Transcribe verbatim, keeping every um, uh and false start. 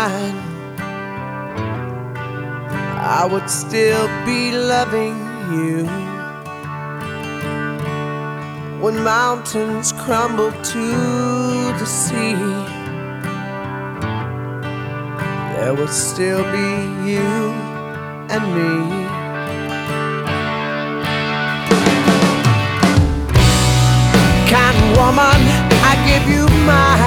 mine, I would still be loving you. When mountains crumble to the sea, there would still be you and me. Kind woman, I give you my